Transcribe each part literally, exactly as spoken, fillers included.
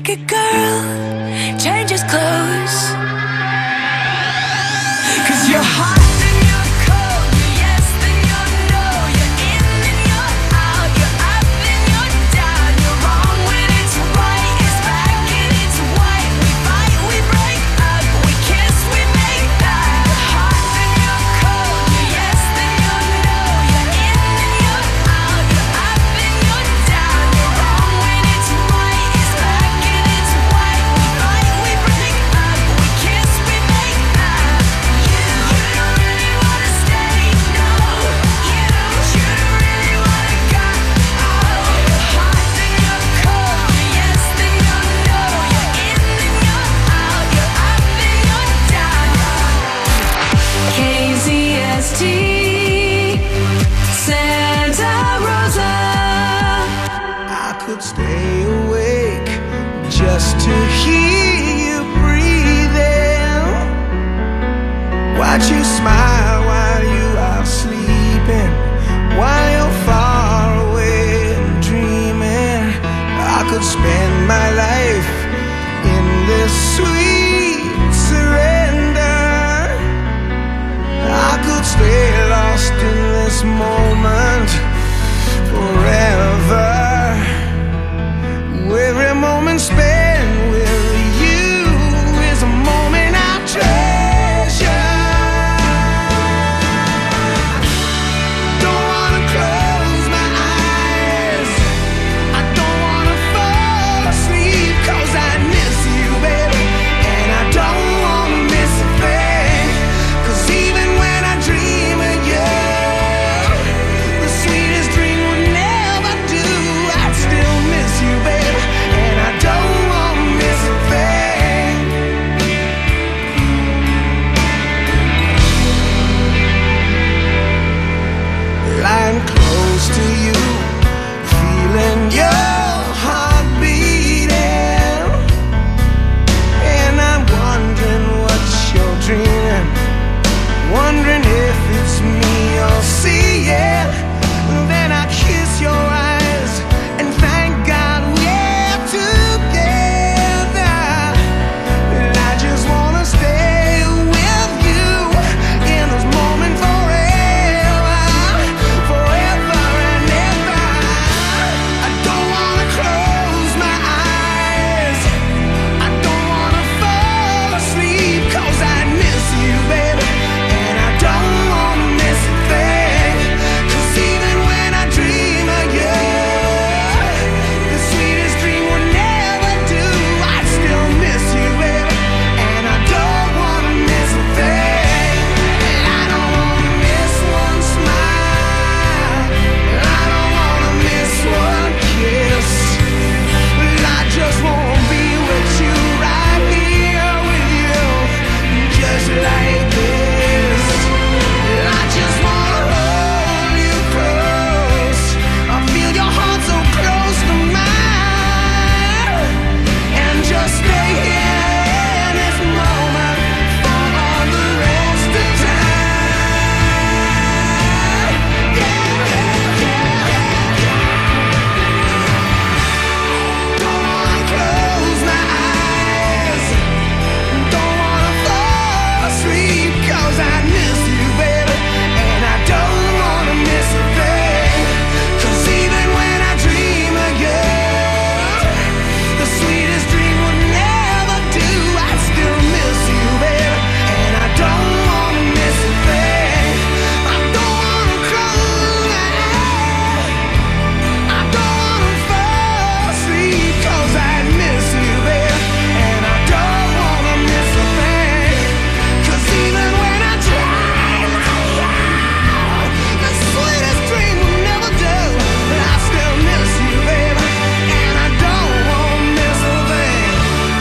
naked girl changes clothes. 'Cause you're hot. Stay awake just to hear you breathing. Watch you smile while you are sleeping, while you're far away and dreaming. I could spend my life in this sweet surrender. I could stay lost in this moment forever. Every moment spent with you is a moment I treasure. Don't wanna close my eyes, I don't wanna fall asleep, 'cause I miss you, baby, and I don't wanna miss a thing. 'Cause even when I dream of you, the sweetest dream would never do. I'd still miss you, baby, don't wanna miss a thing. Lying close to you, feeling your heart beating, and I'm wondering what you're dreaming, wondering if it's me you're seeing. Then I kiss your eyes and thank God we're together. And I just wanna stay with you in this moment forever, forever and ever. I don't wanna close my eyes, I don't wanna fall asleep, 'cause I miss you, baby, and I don't wanna miss a thing. 'Cause even when I dream of you, the sweetest dream would never do. I'd still miss you, baby, and I don't wanna miss a thing. I don't wanna miss one smile, I don't wanna miss one kiss. I just wanna be with you, right here with you, just like this. I just wanna hold you close, I feel your heart so close to mine, and just stay here in this moment for all the rest of time. Yeah, yeah, yeah, yeah. Don't wanna close my eyes, don't wanna fall asleep, 'cause I miss you, baby, and I don't wanna miss a thing. 'Cause even when I dream of you, the sweetest dream would never do. I'd still miss you, baby, and I don't wanna miss a thing. I don't wanna close my eyes, I don't wanna fall asleep, 'cause I miss you, baby, and I don't wanna miss a thing. 'Cause even when I dream of you, the sweetest dream will never do. But I still miss you, baby, and I don't wanna miss a thing.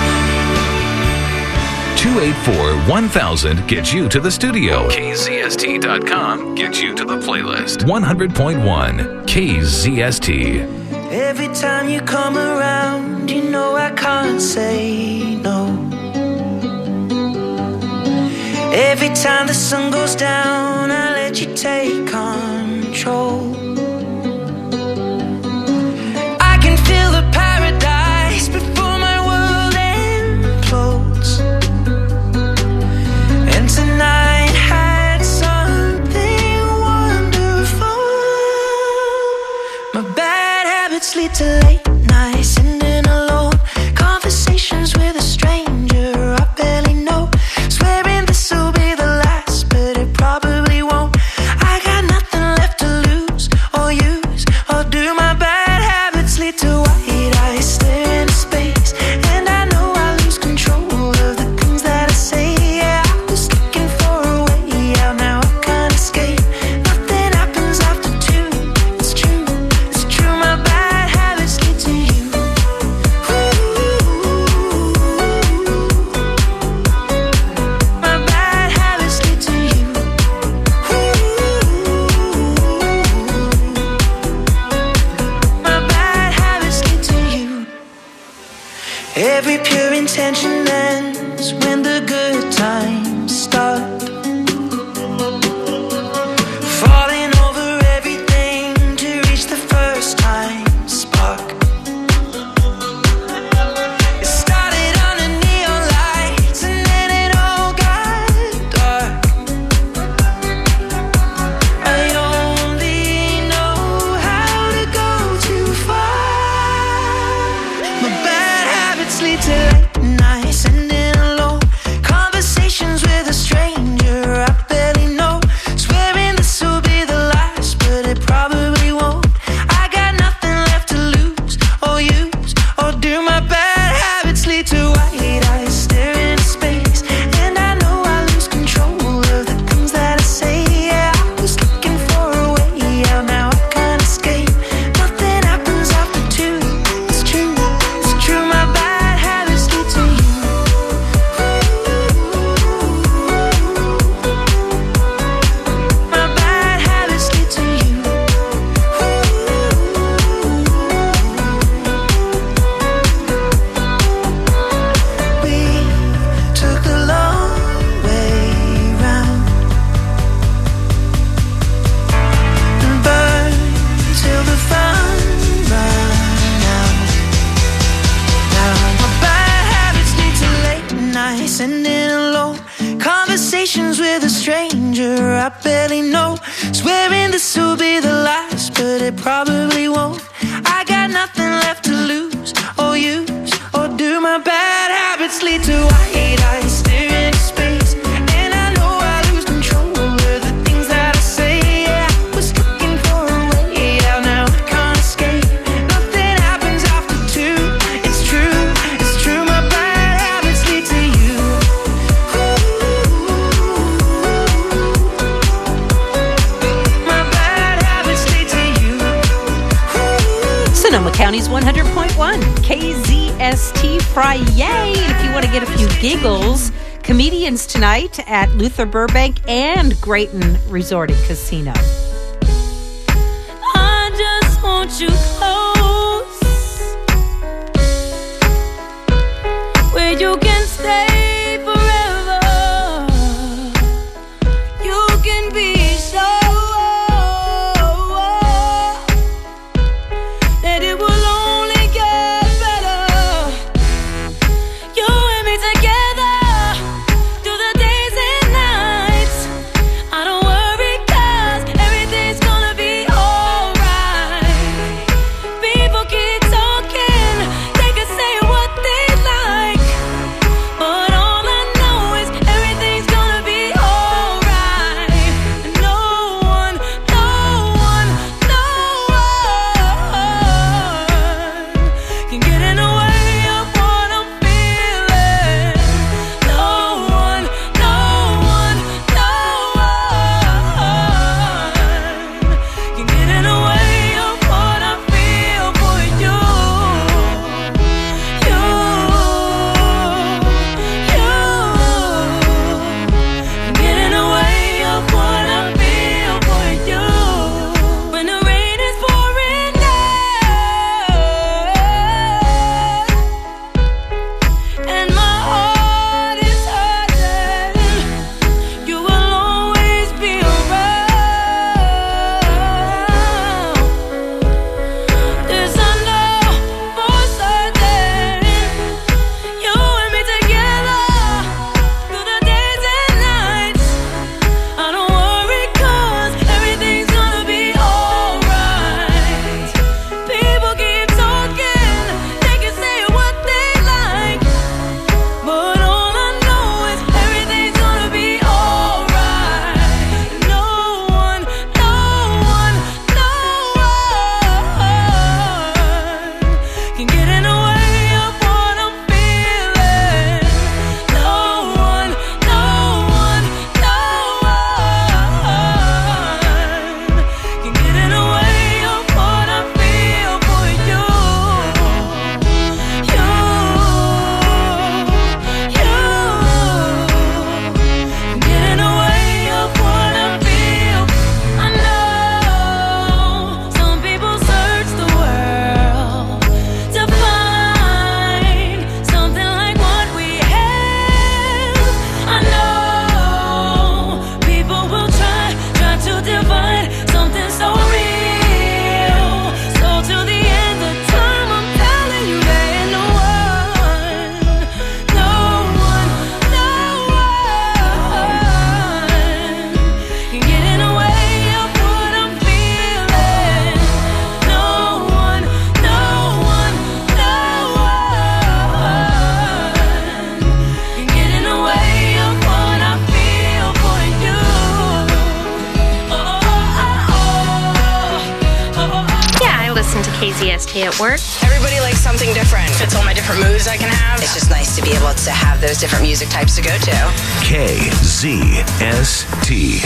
two eight four, one thousand gets you to the studio. K Z S T dot com gets you to the playlist. one hundred point one K Z S T. Every time you come around, you know I can't say no. Every time the sun goes down, I let you take control. I can feel the paradise before my world habits lead to late nights, sitting alone, conversations with a stranger I barely know, swearing this will be the last, but it probably won't. I got nothing left to lose or use or do. My bad habits lead to white eyes, stare into space, and I know I lose control of the things that I say. Yeah, I was looking for a way out, now I can't escape. Nothing happens after two. It's true, it's true. My bad habits lead to you. My bad habits lead to you. My bad habits lead to you. Every pure intention ends when the good times start. Falling over everything to reach the first time spark. It started under neon lights and then it all got dark. I only know how to go too far. My bad habits lead to late nights, sitting alone, conversations with a stranger I barely know, swearing this will be the last, but it probably won't. I got nothing left to lose or use or do. My bad habits lead to white eyes, stare into space, and I know I lose control of the things that I say. Yeah, I was looking for a way out, now I can't escape. Nothing happens after two. It's true, it's true. My bad habits lead to you. My bad habits lead to you. We took the long way round and burned till the fun ran out. Now my bad habits lead to late nights, sitting alone, conversations with a stranger I barely know, swearing this will be the last, but it probably won't. I got nothing left to lose or use or do. My bad habits lead to white eyes, stare into space, and I know I lose control of the things that I say. Yeah, I was looking for a way out, now I can't escape. Nothing happens after two. It's true, it's true. My bad habits lead to you. My bad habits lead to you. Sonoma County's one hundred point one K Z S T Friday. And if you want to get a few giggles, comedians tonight at Luther Burbank and Grayton Resort and Casino. I just want you close, where you can stay forever. You can be sure that it will only get better. You and me together through the days and nights. I don't worry, 'cause everything's gonna be alright. Be listen to K Z S T at work. Everybody likes something different. Fits all my different moods I can have. It's just nice to be able to have those different music types to go to. K Z S T.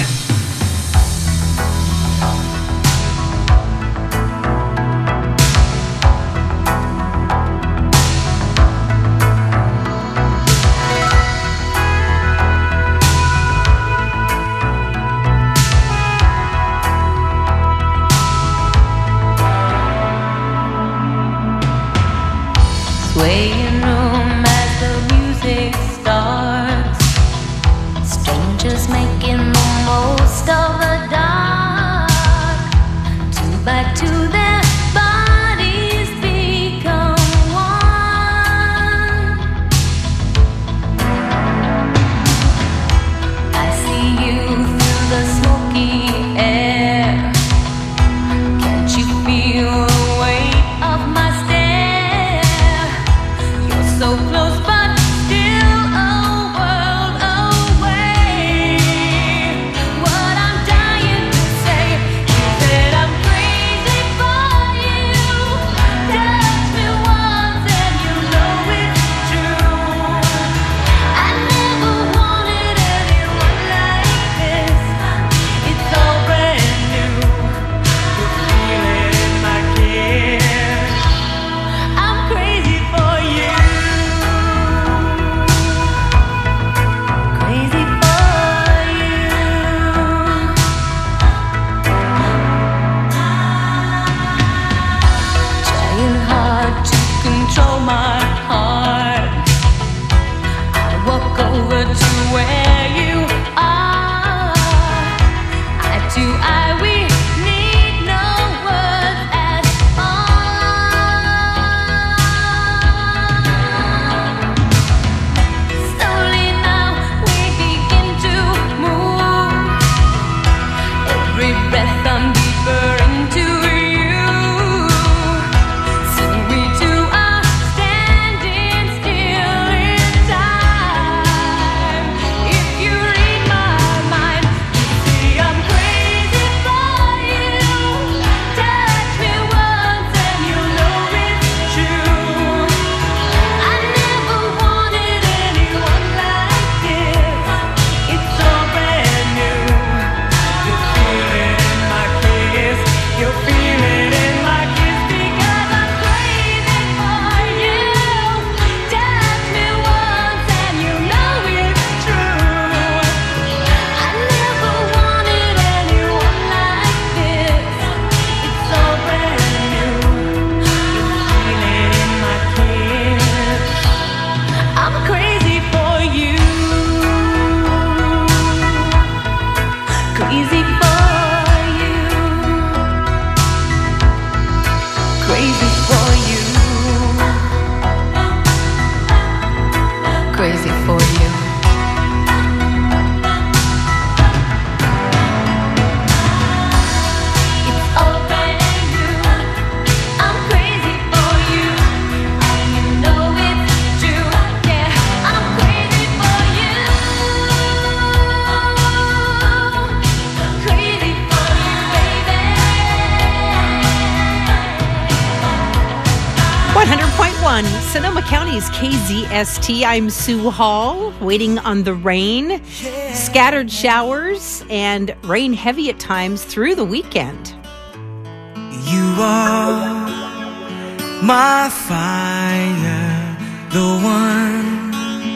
Swaying room as the music starts. Strangers making the most of the dark. Two by two their bodies become one. I see you through the smoky air. Can't you feel the weight of my stare? So close but still a world away. What I'm dying to say is that I'm crazy for you. Touch me once and you know it's true. I never wanted anyone like this. It's all brand new. The feeling in my kiss. I'm crazy for you. Control my heart. I walk over to where you are. Eye to eye, we need no words at all. Slowly now we begin to move. Every breath I'm deeper into you. Soon we two are standing still in time. If you read my mind, you see I'm crazy for you. Touch me once and you know it's true. I never wanted anyone like this. It's all brand new. The feeling in my kiss, you feel it in my kiss because I'm crazy for you. Touch me once and you know it's true. I never wanted anyone like this. It's all brand new. You feel it in my kiss. I'm crazy for you. Crazy for you. Crazy for you. Crazy for you. It's all brand new. I'm crazy for you. And you know it's true. Yeah, I'm crazy for you. Crazy for you, baby. one hundred point one, Sonoma County's K Z S T. I'm Sue Hall, waiting on the rain. Scattered showers and rain heavy at times through the weekend. You are my fire, the one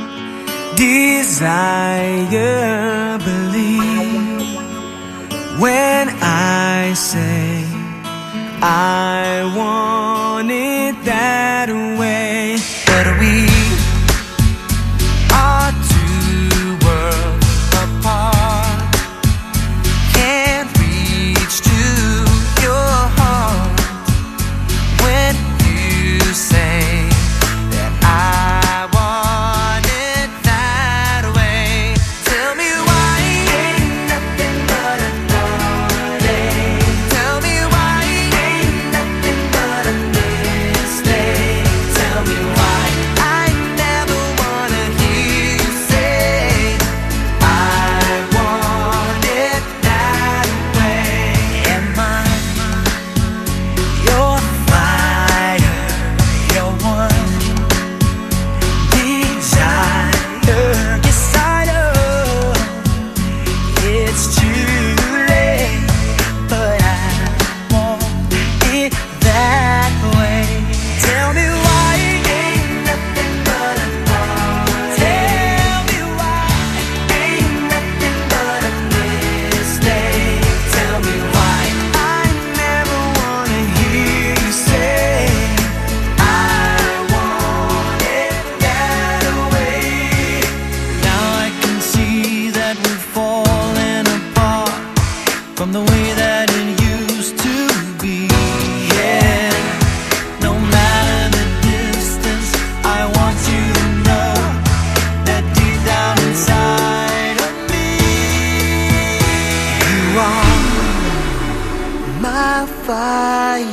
desire. Believe when I say I want it that way. But we are two worlds apart. Can't reach to your heart when you say that I want it that way. Tell me why ain't nothing but a heartache. Tell me why ain't nothing but a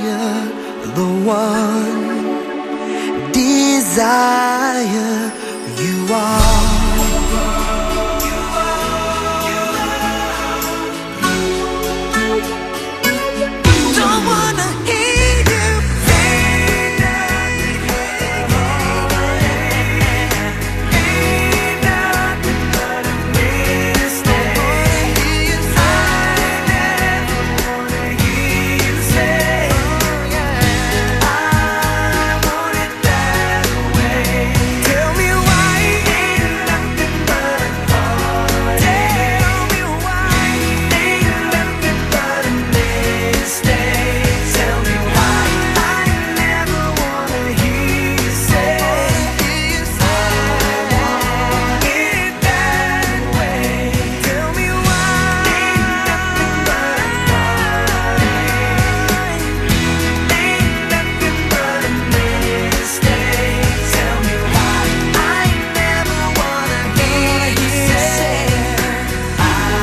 the one desire you are. Don't wanna hear you say nothing, ain't nothing but a mistake. I never wanna hear you say I want it that way. Tell me why ain't nothing but a heart. Tell me why ain't nothing but a mistake. Tell me why I never wanna hear you say I want it that way. Tell me why ain't nothing but a heart. Ain't nothing but a mistake. Tell me why I never wanna hear you say I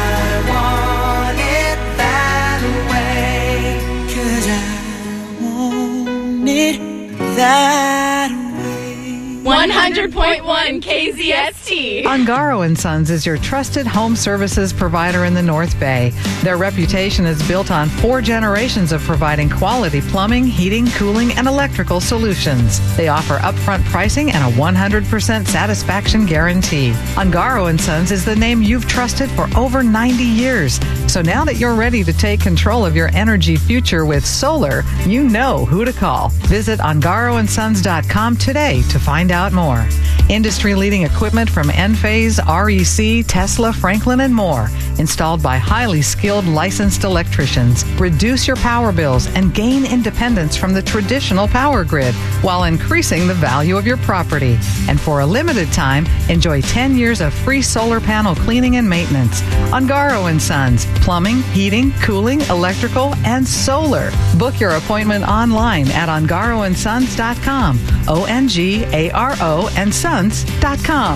want it that way. 'Cause I want it that way. one hundred point one K Z S T. Ungaro and Sons is your trusted home services provider in the North Bay. Their reputation is built on four generations of providing quality plumbing, heating, cooling, and electrical solutions. They offer upfront pricing and a one hundred percent satisfaction guarantee. Ungaro and Sons is the name you've trusted for over ninety years. So now that you're ready to take control of your energy future with solar, you know who to call. Visit ungaro and sons dot com today to find out more. Industry-leading equipment from Enphase, R E C, Tesla, Franklin, and more. Installed by highly skilled licensed electricians. Reduce your power bills and gain independence from the traditional power grid while increasing the value of your property. And for a limited time, enjoy ten years of free solar panel cleaning and maintenance. Ungaro and Sons. Plumbing, heating, cooling, electrical, and solar. Book your appointment online at ungaro and sons dot com. O N G A R O and sons dot com.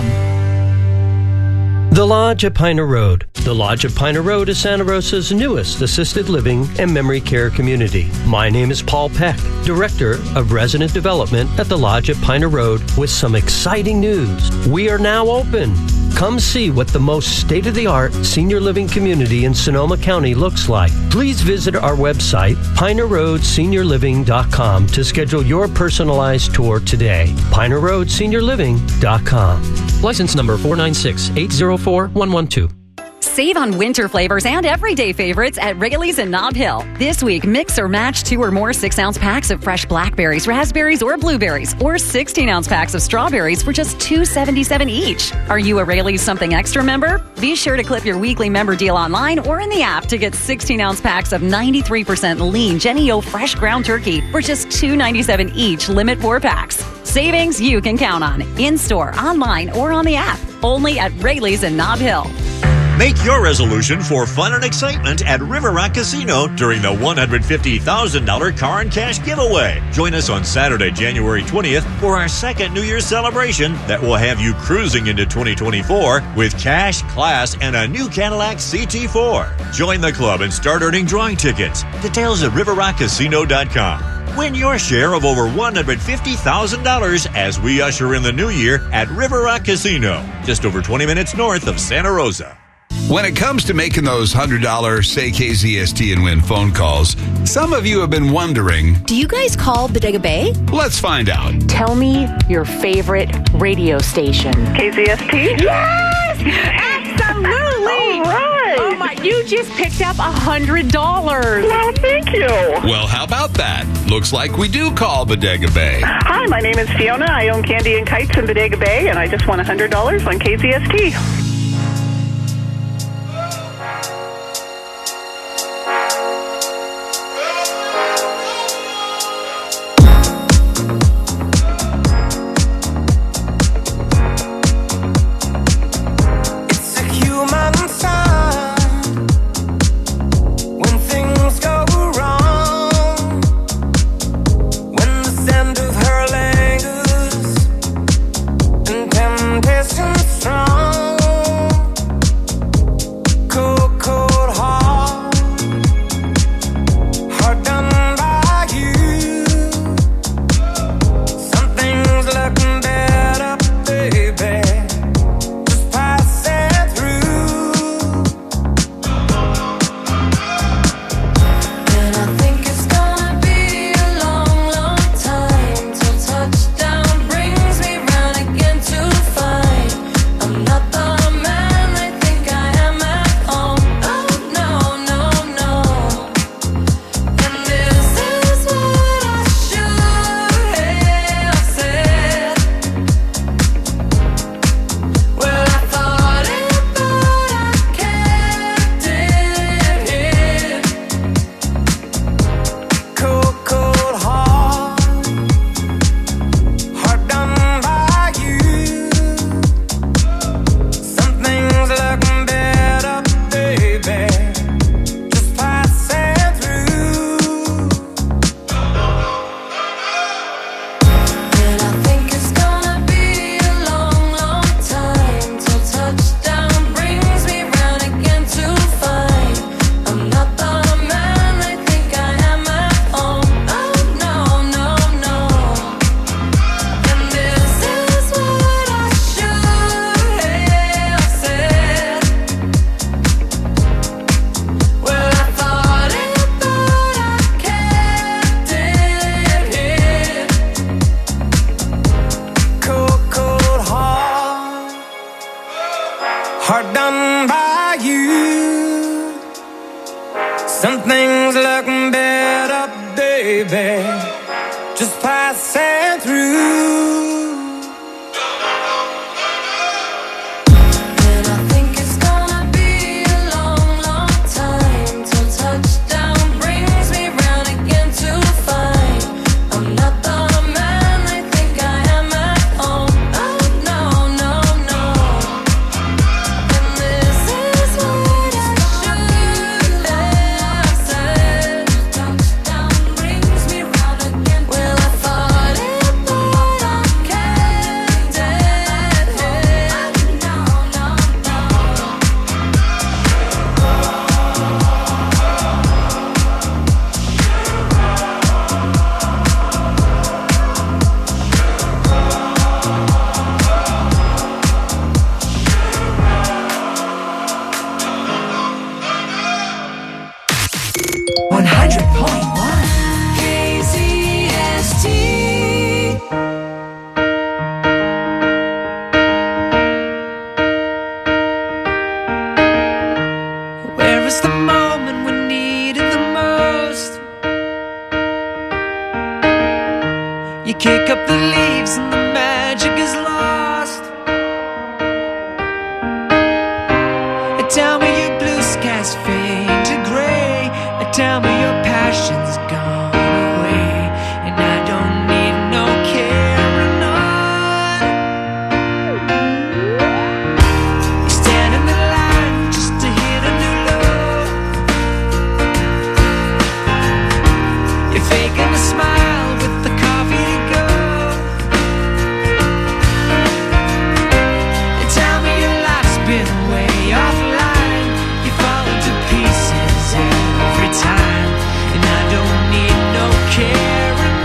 The Lodge at Piner Road. The Lodge at Piner Road is Santa Rosa's newest assisted living and memory care community. My name is Paul Peck, Director of Resident Development at the Lodge at Piner Road, with some exciting news. We are now open. Come see what the most state-of-the-art senior living community in Sonoma County looks like. Please visit our website, piner road senior living dot com, to schedule your personalized tour today. piner road senior living dot com. License number four nine six eight zero four one one two. Save on winter flavors and everyday favorites at Rayleigh's in Nob Hill. This week, mix or match two or more six-ounce packs of fresh blackberries, raspberries, or blueberries, or sixteen-ounce packs of strawberries for just two dollars and seventy-seven cents each. Are you a Rayleigh's Something Extra member? Be sure to clip your weekly member deal online or in the app to get sixteen-ounce packs of ninety-three percent lean Jenny O fresh ground turkey for just two dollars and ninety-seven cents each, limit four packs. Savings you can count on, in-store, online, or on the app. Only at Rayleigh's in Nob Hill. Make your resolution for fun and excitement at River Rock Casino during the one hundred fifty thousand dollars car and cash giveaway. Join us on Saturday, January twentieth for our second New Year's celebration that will have you cruising into twenty twenty-four with cash, class, and a new Cadillac C T four. Join the club and start earning drawing tickets. Details at river rock casino dot com. Win your share of over one hundred fifty thousand dollars as we usher in the new year at River Rock Casino, just over twenty minutes north of Santa Rosa. When it comes to making those one hundred dollars Say K Z S T and Win phone calls, some of you have been wondering, do you guys call Bodega Bay? Let's find out. Tell me your favorite radio station. K Z S T? Yes! Absolutely! All right! Oh my, you just picked up one hundred dollars. Well, thank you. Well, how about that? Looks like we do call Bodega Bay. Hi, my name is Fiona. I own Candy and Kites in Bodega Bay, and I just won one hundred dollars on K Z S T. Strong city, just passing through. And I think it's gonna be a long, long time till touchdown brings me round again to find I'm not the man I think I am at home. Oh no, no, no. And this is what I should have said. Touchdown brings me round again. Well, I thought it, but I can't dead head. No, no, no. one hundred point one. K Z S T. Where is the moment we needed the most? You kick up the leaves and the magic is lost. Tell me your blue skies fade to gray. Tell me your passion's gone away. And I don't need no carrying on. You stand in the line just to hit a new low. You're faking a smile with the coffee to go. And tell me your life's been way offline. You fall into pieces every time. And I don't need no carrying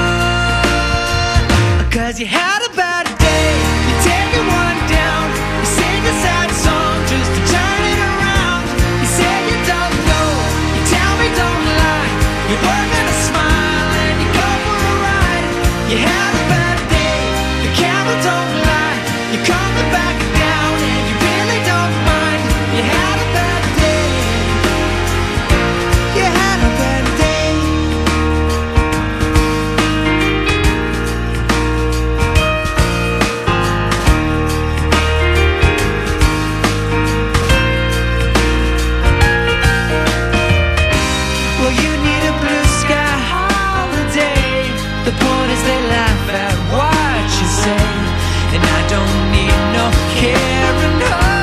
on. Cause you had a bad day. You take it one down. You sing a sad song just to turn it around. You say you don't know. You tell me don't lie. You're working a smile and you go for a ride. You had a bad day. The camera don't lie. You calm the back down and you really don't mind. You had a bad day. You had a bad day. Well, you need a blue sky holiday. The point is they laugh at what you say. And I don't need no carrying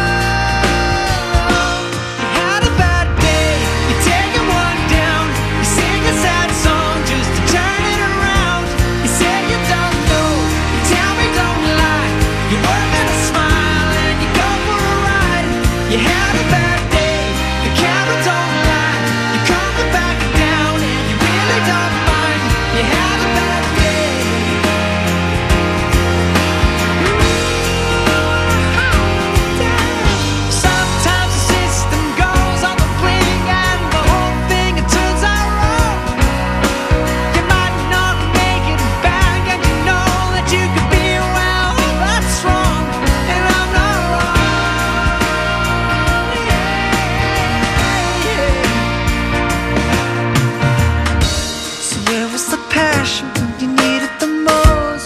on. You had a bad day. You take it one down. You sing a sad song just to turn it around. You say you don't know. You tell me don't lie. You're working a smile and you go for a ride. You had a bad day. The camera don't lie. You calm the back down and you really don't mind. You had a bad day. Sometimes the system goes on the blink and the whole thing it turns out wrong. You might not make it back and you know that you could be well. That's wrong and I'm not wrong. Yeah. So where was the passion when you needed the most?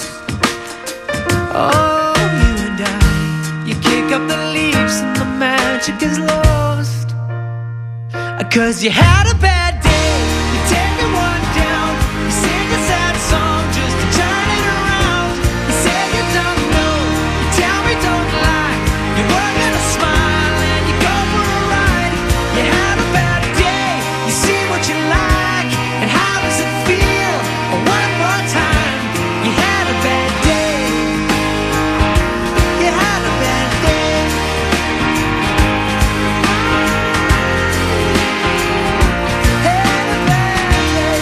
Oh, you and I. You kick up the leaves and the magic is lost. Cause you had a bad day. You take it one down. You sing a sad song just to turn it around. You say you don't know. You tell me don't lie. You're working a smile and you go for a ride. You had a bad day. You see what you like. And how does it feel? Oh, one more time. You had a bad day. You had a bad day. Had a bad day.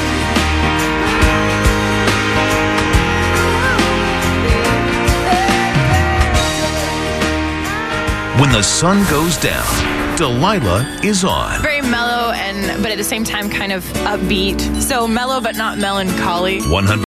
When the sun goes down, Delilah is on. Very mellow and, but at the same time, kind of upbeat. So mellow, but not melancholy. one hundred